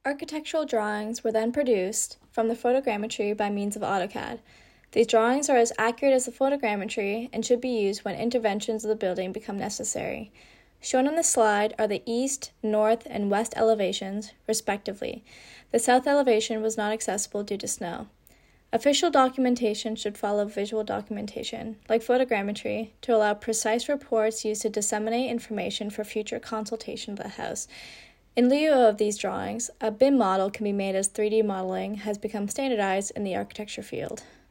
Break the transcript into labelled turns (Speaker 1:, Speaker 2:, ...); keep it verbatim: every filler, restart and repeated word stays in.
Speaker 1: Architectural drawings were then produced from the photogrammetry by means of AutoCAD. These drawings are as accurate as the photogrammetry and should be used when interventions of the building become necessary. Shown on the slide are the east, north, and west elevations, respectively. The south elevation was not accessible due to snow. Official documentation should follow visual documentation, like photogrammetry, to allow precise reports used to disseminate information for future consultation of the house. In lieu of these drawings, a B I M model can be made as three D modeling has become standardized in the architecture field.